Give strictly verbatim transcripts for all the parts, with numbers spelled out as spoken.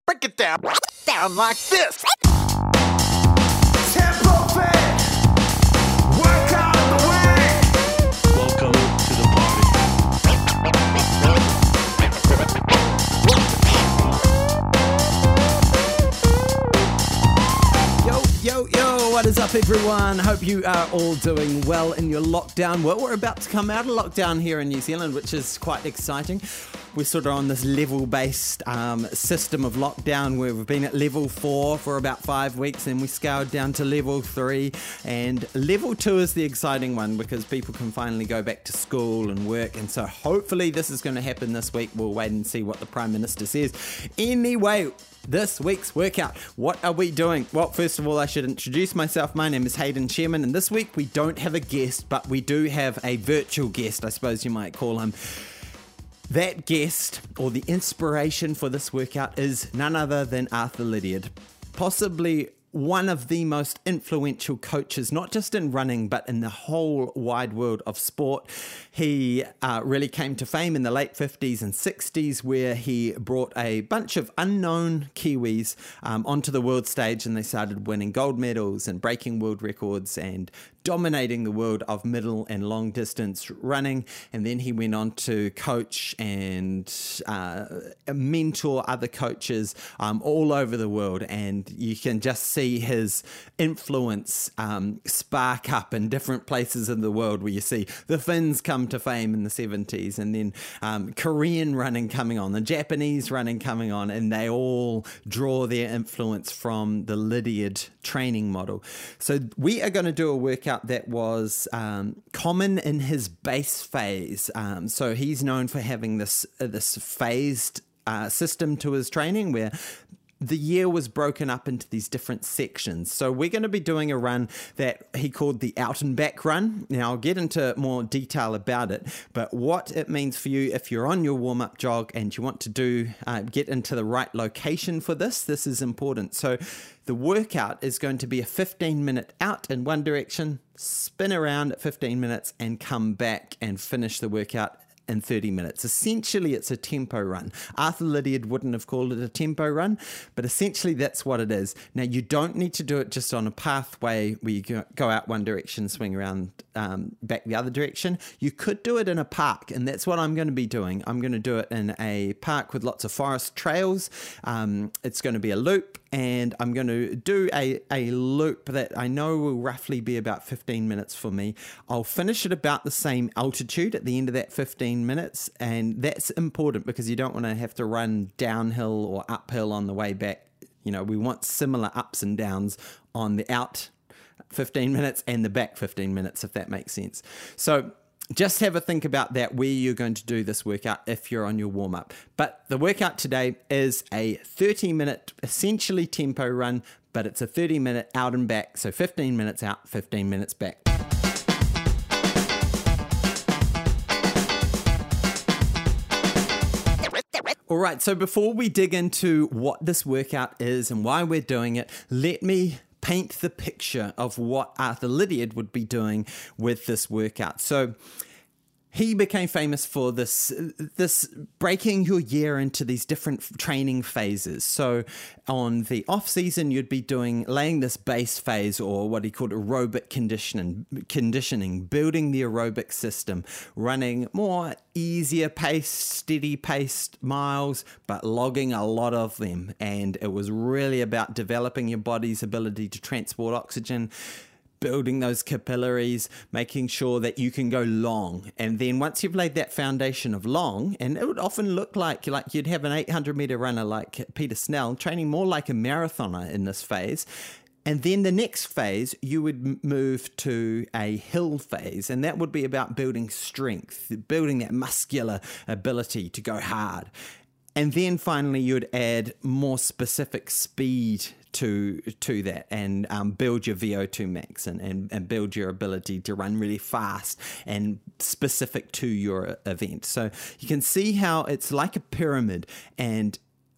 Break it down, down like this. Tempo fit. Work out of the way. Welcome to the party. Yo, yo, yo, what is up, everyone? Hope you are all doing well in your lockdown. Well, we're about to come out of lockdown here in New Zealand, which is quite exciting. We're sort of on this level-based um, system of lockdown where we've been at level four for about five weeks and we scaled down to level three. And level two is the exciting one because people can finally go back to school and work. And so hopefully this is going to happen this week. We'll wait and see what the Prime Minister says. Anyway, this week's workout. What are we doing? Well, first of all, I should introduce myself. My name is Hayden Sherman, and this week we don't have a guest, but we do have a virtual guest, I suppose you might call him. That guest, or the inspiration for this workout, is none other than Arthur Lydiard. Possibly one of the most influential coaches, not just in running, but in the whole wide world of sport. He uh, really came to fame in the late fifties and sixties, where he brought a bunch of unknown Kiwis um, onto the world stage, and they started winning gold medals and breaking world records and dominating the world of middle and long distance running. And then he went on to coach and uh, mentor other coaches um, all over the world. And you can just see his influence um, spark up in different places in the world, where you see the Finns come to fame in the seventies, and then um, Korean running coming on, the Japanese running coming on, and they all draw their influence from the Lydiard training model. So we are going to do a workout that was um, common in his base phase. Um, so he's known for having this uh, this phased uh, system to his training, where the year was broken up into these different sections. So we're going to be doing a run that he called the out and back run. Now I'll get into more detail about it, but what it means for you if you're on your warm-up jog and you want to do uh, get into the right location for this, this is important. So the workout is going to be a fifteen minute out in one direction, spin around at fifteen minutes and come back and finish the workout in thirty minutes. Essentially, it's a tempo run. Arthur Lydiard wouldn't have called it a tempo run, but essentially that's what it is. Now, you don't need to do it just on a pathway where you go out one direction, swing around um, back the other direction. You could do it in a park, and that's what I'm going to be doing. I'm going to do it in a park with lots of forest trails. Um, it's going to be a loop, and I'm going to do a, a loop that I know will roughly be about fifteen minutes for me. I'll finish at about the same altitude at the end of that fifteen minutes, and that's important because you don't want to have to run downhill or uphill on the way back. You know, we want similar ups and downs on the out fifteen minutes and the back fifteen minutes, if that makes sense. So just have a think about that, where you're going to do this workout if you're on your warm-up. But the workout today is a thirty minute, essentially tempo run, but it's a thirty minute out and back. So fifteen minutes out, fifteen minutes back. All right, so before we dig into what this workout is and why we're doing it, let me paint the picture of what Arthur Lydiard would be doing with this workout. So he became famous for this this breaking your year into these different training phases. So on the off season, you'd be doing laying this base phase, or what he called aerobic conditioning, conditioning, building the aerobic system, running more easier paced, steady paced miles, but logging a lot of them. And it was really about developing your body's ability to transport oxygen, building those capillaries, making sure that you can go long. And then once you've laid that foundation of long, and it would often look like like you'd have an eight hundred meter runner like Peter Snell training more like a marathoner in this phase. And then the next phase, you would move to a hill phase, and that would be about building strength, building that muscular ability to go hard. And then finally, you'd add more specific speed to to that, and um, build your V O two max, and, and, and build your ability to run really fast and specific to your event. So you can see how it's like a pyramid, and what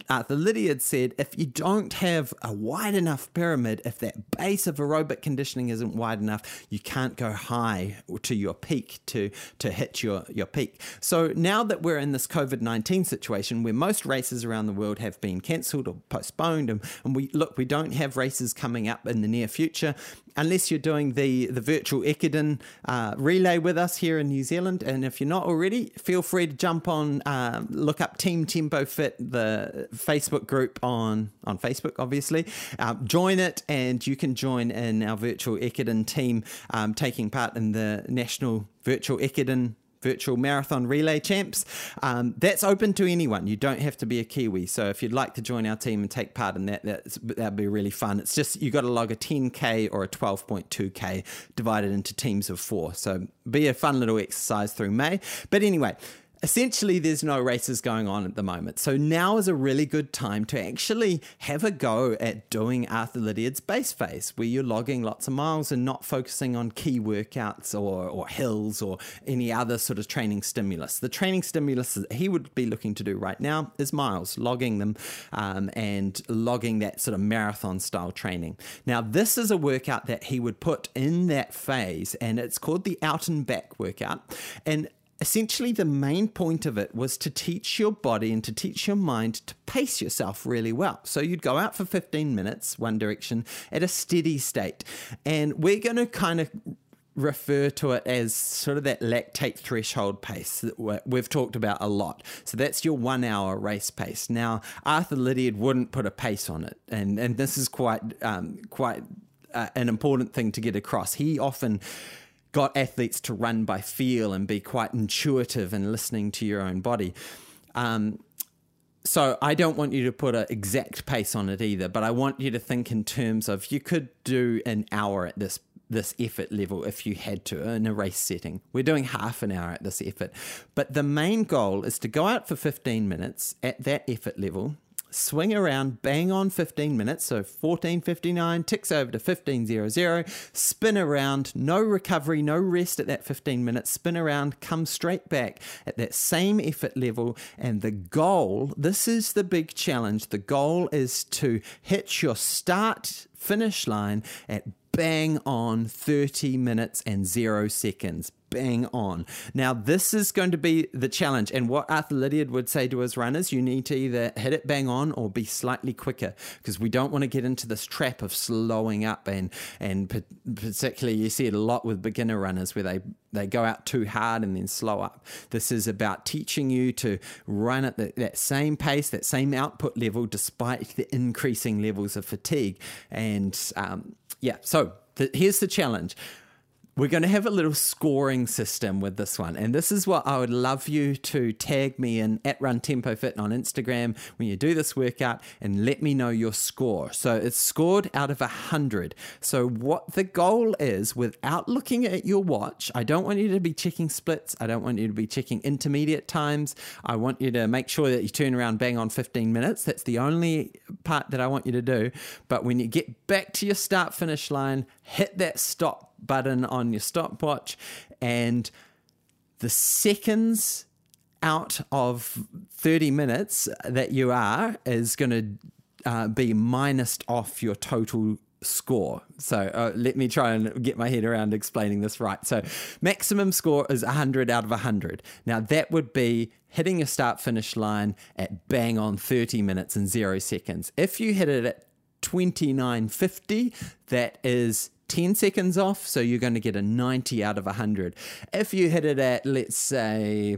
Arthur Lydiard said, if you don't have a wide enough pyramid, if that base of aerobic conditioning isn't wide enough, you can't go high to your peak to, to hit your, your peak. So now that we're in this COVID nineteen situation where most races around the world have been cancelled or postponed, and, and we look, we don't have races coming up in the near future, unless you're doing the, the virtual Ekiden uh, relay with us here in New Zealand. And if you're not already, feel free to jump on, um, look up Team Tempo Fit, the Facebook group on, on Facebook, obviously. Uh, join it, and you can join in our virtual Ekiden team, um, taking part in the National Virtual Ekiden Virtual Marathon Relay Champs. Um, that's open to anyone. You don't have to be a Kiwi. So if you'd like to join our team and take part in that, that's, that'd be really fun. It's just, you got to log a ten K or a twelve point two K divided into teams of four. So be a fun little exercise through May. But anyway, essentially, there's no races going on at the moment. So now is a really good time to actually have a go at doing Arthur Lydiard's base phase, where you're logging lots of miles and not focusing on key workouts or, or hills or any other sort of training stimulus. The training stimulus that he would be looking to do right now is miles, logging them um, and logging that sort of marathon style training. Now, this is a workout that he would put in that phase, and it's called the out and back workout. And essentially, the main point of it was to teach your body and to teach your mind to pace yourself really well. So you'd go out for fifteen minutes, one direction, at a steady state. And we're going to kind of refer to it as sort of that lactate threshold pace that we've talked about a lot. So that's your one hour race pace. Now, Arthur Lydiard wouldn't put a pace on it. And, and this is quite, um, quite uh, an important thing to get across. He often got athletes to run by feel and be quite intuitive and listening to your own body. Um, so I don't want you to put an exact pace on it either, but I want you to think in terms of you could do an hour at this this effort level if you had to in a race setting. We're doing half an hour at this effort. But the main goal is to go out for fifteen minutes at that effort level, swing around, bang on fifteen minutes, so fourteen fifty-nine, ticks over to fifteen hundred, spin around, no recovery, no rest at that fifteen minutes, spin around, come straight back at that same effort level. And the goal, this is the big challenge, the goal is to hit your start finish line at bang on thirty minutes and zero seconds. Bang on. Now, this is going to be the challenge. And what Arthur Lydiard would say to his runners, you need to either hit it bang on or be slightly quicker, because we don't want to get into this trap of slowing up. And, and particularly, you see it a lot with beginner runners where they, they go out too hard and then slow up. This is about teaching you to run at the, that same pace, that same output level, despite the increasing levels of fatigue. And um, yeah, so the, here's the challenge. We're going to have a little scoring system with this one. And this is what I would love you to tag me in at Run Tempo Fit on Instagram when you do this workout, and let me know your score. So it's scored out of one hundred. So what the goal is, without looking at your watch, I don't want you to be checking splits. I don't want you to be checking intermediate times. I want you to make sure that you turn around bang on fifteen minutes. That's the only part that I want you to do. But when you get back to your start finish line, hit that stop button on your stopwatch, and the seconds out of thirty minutes that you are is going to uh, be minused off your total score. So uh, let me try and get my head around explaining this right. So maximum score is one hundred out of one hundred. Now that would be hitting your start finish line at bang on thirty minutes and zero seconds. If you hit it at twenty-nine fifty, that is ten seconds off, so you're going to get a ninety out of one hundred. If you hit it at, let's say,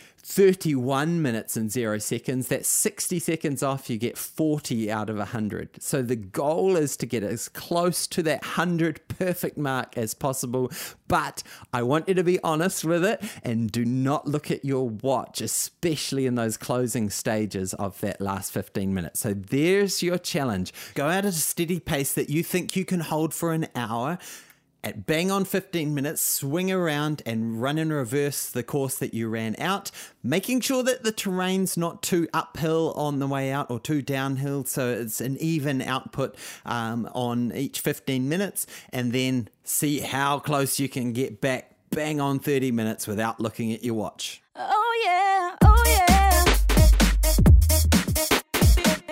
thirty-one minutes and zero seconds, that's sixty seconds off, you get forty out of one hundred. So the goal is to get as close to that one hundred perfect mark as possible, but I want you to be honest with it and do not look at your watch, especially in those closing stages of that last fifteen minutes. So there's your challenge. Go out at a steady pace that you think you can hold for an hour. At bang on fifteen minutes, swing around and run in reverse the course that you ran out, making sure that the terrain's not too uphill on the way out or too downhill, so it's an even output um, on each fifteen minutes, and then see how close you can get back bang on thirty minutes without looking at your watch. Oh yeah, oh yeah.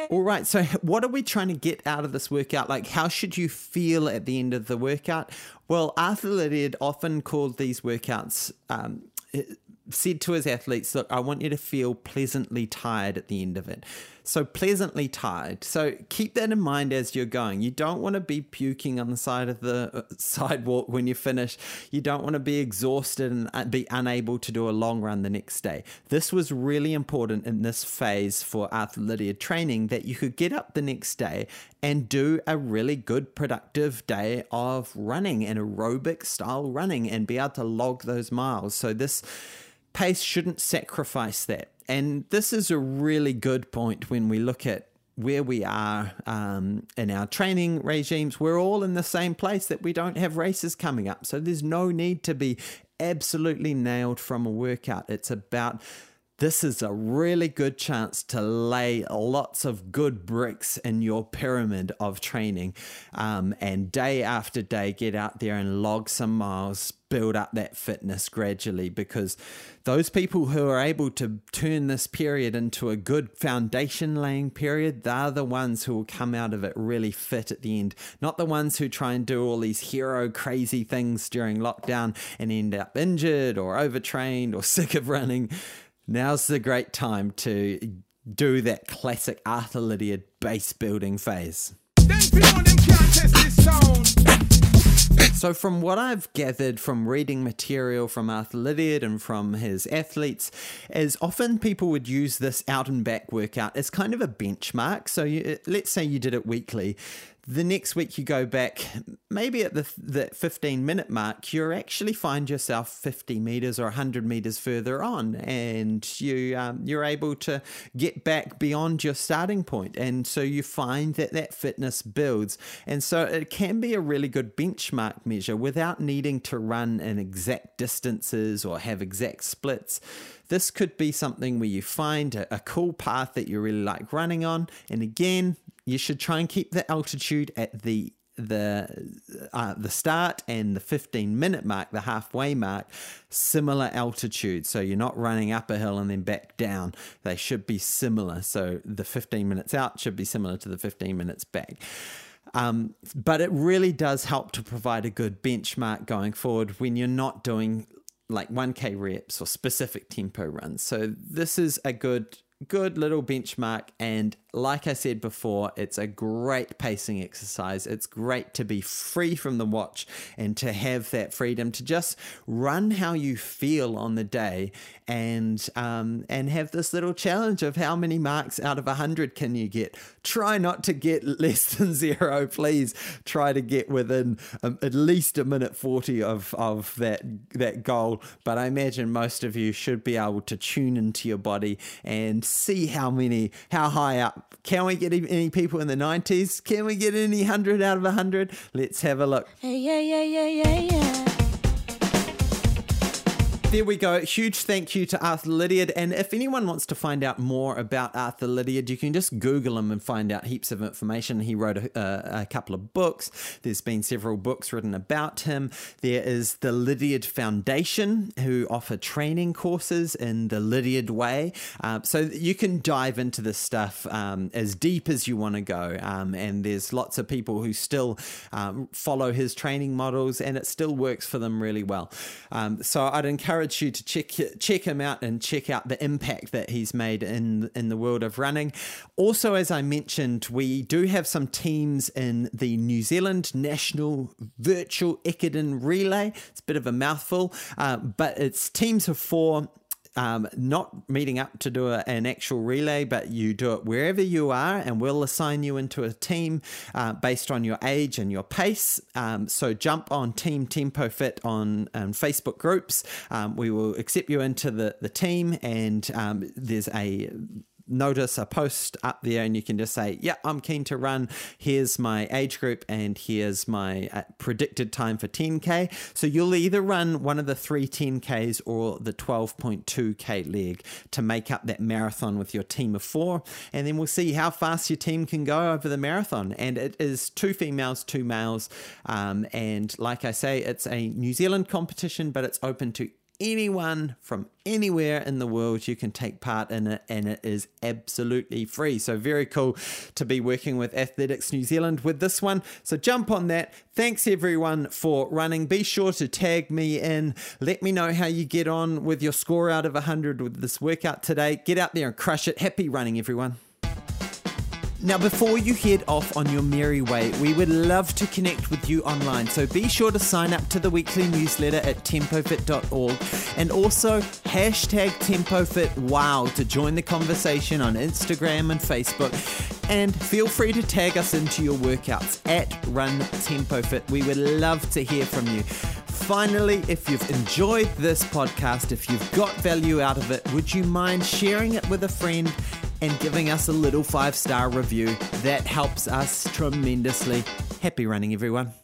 All right, so what are we trying to get out of this workout? Like, how should you feel at the end of the workout? Well, Arthur Lydiard often called these workouts, um, said to his athletes, look, I want you to feel pleasantly tired at the end of it. So pleasantly tired. So keep that in mind as you're going. You don't want to be puking on the side of the sidewalk when you finish. You don't want to be exhausted and be unable to do a long run the next day. This was really important in this phase for Arthur Lydiard training, that you could get up the next day and do a really good productive day of running and aerobic style running and be able to log those miles. So this pace shouldn't sacrifice that. And this is a really good point when we look at where we are um, in our training regimes. We're all in the same place, that we don't have races coming up. So there's no need to be absolutely nailed from a workout. It's about, this is a really good chance to lay lots of good bricks in your pyramid of training, um, and day after day get out there and log some miles, build up that fitness gradually, because those people who are able to turn this period into a good foundation laying period, they're the ones who will come out of it really fit at the end, not the ones who try and do all these hero crazy things during lockdown and end up injured or overtrained or sick of running. Now's the great time to do that classic Arthur Lydiard base building phase. Them people, them can't test this sound. So from what I've gathered from reading material from Arthur Lydiard and from his athletes, is often people would use this out and back workout as kind of a benchmark. So you, let's say you did it weekly. The next week you go back, maybe at the the fifteen minute mark, you actually find yourself fifty meters or one hundred meters further on, and you um, you're able to get back beyond your starting point, and so you find that that fitness builds, and so it can be a really good benchmark measure without needing to run in exact distances or have exact splits. This could be something where you find a, a cool path that you really like running on, and again, you should try and keep the altitude at the the uh, the start and the fifteen minute mark, the halfway mark, similar altitude. So you're not running up a hill and then back down. They should be similar. So the fifteen minutes out should be similar to the fifteen minutes back. Um, but it really does help to provide a good benchmark going forward when you're not doing like one K reps or specific tempo runs. So this is a good good little benchmark, and like I said before, it's a great pacing exercise. It's great to be free from the watch and to have that freedom to just run how you feel on the day, and um, and have this little challenge of how many marks out of one hundred can you get. Try not to get less than zero, please. Try to get within um, at least a minute forty of, of that, that goal, but I imagine most of you should be able to tune into your body and see how many, how high up. Can we get any people in the nineties? Can we get any one hundred out of one hundred? Let's have a look. Hey, yeah, yeah, yeah, yeah, yeah. There we go. Huge thank you to Arthur Lydiard. And if anyone wants to find out more about Arthur Lydiard, you can just Google him and find out heaps of information. He wrote a, a, a couple of books. There's been several books written about him. There is the Lydiard Foundation, who offer training courses in the Lydiard way. Uh, so you can dive into this stuff um, as deep as you want to go. Um, and there's lots of people who still um, follow his training models, and it still works for them really well. Um, so I'd encourage you to check check him out and check out the impact that he's made in in the world of running. Also, as I mentioned, we do have some teams in the New Zealand National Virtual Ekiden Relay. It's a bit of a mouthful, uh, but it's teams of four. Um, not meeting up to do a, an actual relay, but you do it wherever you are, and we'll assign you into a team uh, based on your age and your pace. Um, so jump on Team Tempo Fit on um, Facebook groups. Um, we will accept you into the, the team, and um, there's a notice, a post up there, and you can just say, yeah, I'm keen to run. Here's my age group, and here's my uh, predicted time for ten K. So you'll either run one of the three ten Ks or the twelve point two K leg to make up that marathon with your team of four. And then we'll see how fast your team can go over the marathon. And it is two females, two males. Um, and like I say, it's a New Zealand competition, but it's open to anyone from anywhere in the world. You can take part in it, and it is absolutely free. So very cool to be working with Athletics New Zealand with this one. So jump on that. Thanks everyone for running. Be sure to tag me in. Let me know how you get on with your score out of one hundred with this workout today. Get out there and crush it. Happy running, everyone. Now, before you head off on your merry way, we would love to connect with you online. So be sure to sign up to the weekly newsletter at tempo fit dot org, and also hashtag TempoFitWow to join the conversation on Instagram and Facebook. And feel free to tag us into your workouts at RunTempoFit. We would love to hear from you. Finally, if you've enjoyed this podcast, if you've got value out of it, would you mind sharing it with a friend and giving us a little five-star review? That helps us tremendously. Happy running, everyone.